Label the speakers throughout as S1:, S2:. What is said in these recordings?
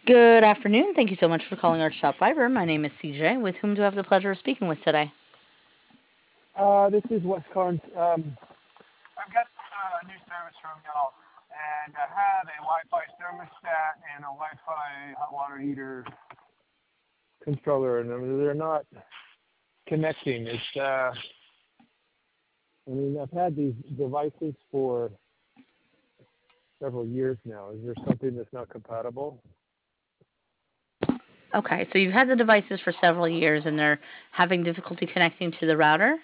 S1: Good afternoon. Thank you so much for calling our shop fiber. My name is CJ. With whom do I have the pleasure of speaking with today?
S2: This is Wes Carnes. I've got a new service from y'all, and I have a Wi-Fi thermostat and a Wi-Fi hot water heater controller, and they're not connecting. I've had these devices for several years now. Is there something that's not compatible?
S1: Okay, so you've had the devices for several years and they're having difficulty connecting to the router?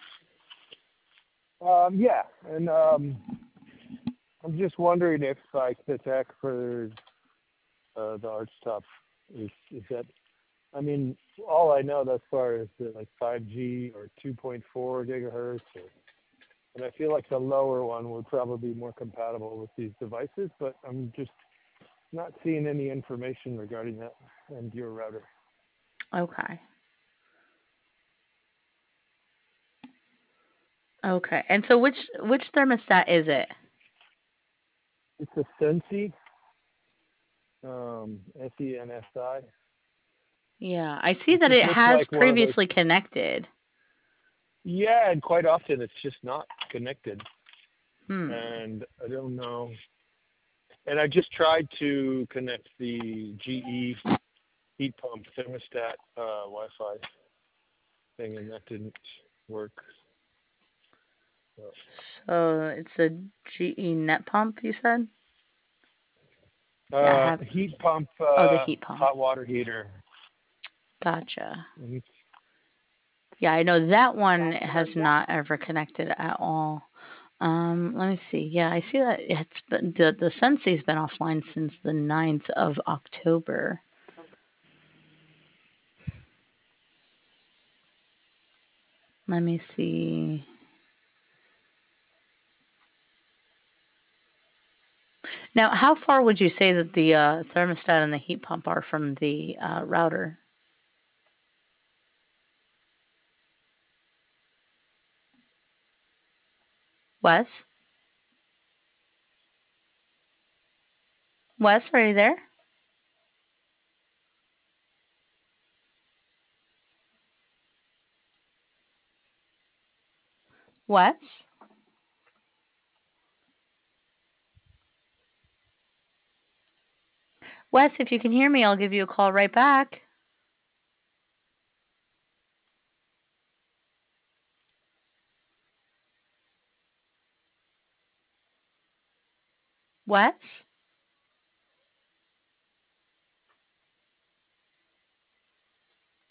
S2: Yeah, and I'm just wondering if like the tech for the Archtop is that. I mean, all I know thus far is that like 5G or 2.4 gigahertz, and I feel like the lower one would probably be more compatible with these devices, but I'm just not seeing any information regarding that and your router.
S1: Okay. Okay. And so which thermostat is it?
S2: It's a Sensi, SENSI.
S1: Yeah, I see
S2: It
S1: that
S2: just
S1: it
S2: looks
S1: has
S2: like one of those.
S1: previously connected.
S2: Yeah, and quite often it's just not connected,
S1: Hmm.
S2: and I don't know. And I just tried to connect the GE heat pump thermostat Wi-Fi thing, and that didn't work. So,
S1: So it's a GE net pump, you said? Yeah, I have.
S2: heat pump,
S1: Oh, the heat pump.
S2: hot water heater.
S1: Gotcha.
S2: Mhm.
S1: Yeah, I know that one has not ever connected at all. Let me see. Yeah, I see that it's been the Sensi's been offline since the 9th of October. Let me see. Now, how far would you say that the thermostat and the heat pump are from the router? Wes? Wes, are you there? Wes? Wes, if you can hear me, I'll give you a call right back. Wes?